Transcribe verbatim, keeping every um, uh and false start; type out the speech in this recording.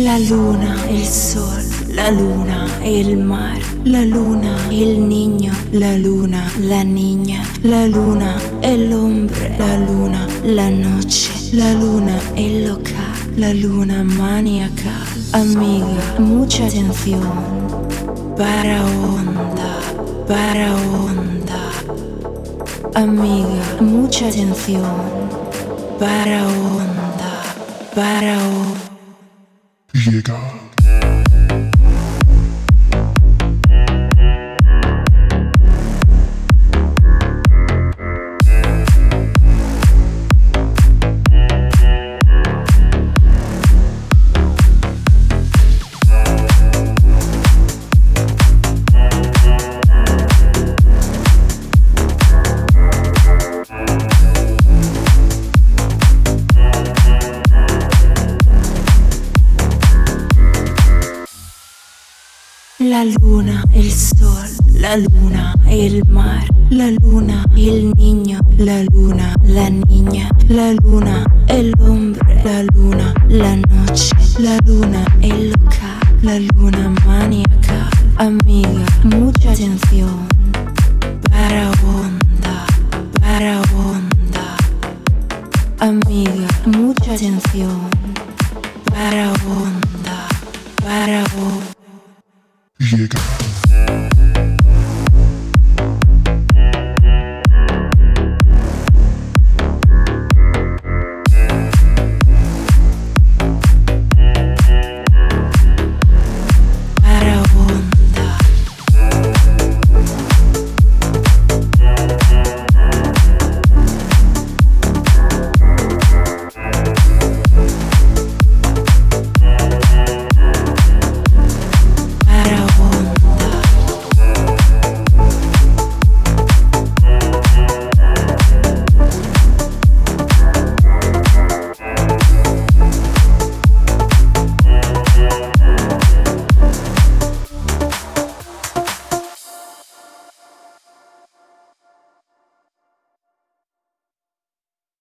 La luna, el sol, la luna, el mar, la luna, el niño, la luna, la niña, la luna, el hombre, la luna, la noche, la luna, el local, la luna maníaca. Amiga, mucha atención, para onda, para onda. Amiga, mucha atención, para onda, para onda. Llega. La luna, el sol, la luna, el mar, la luna, el niño, la luna, la niña, la luna, el hombre, la luna, la noche, la luna, el local, la luna maníaca. Amiga, mucha atención, para onda, para onda. Amiga, mucha atención, para onda, para onda. Llega.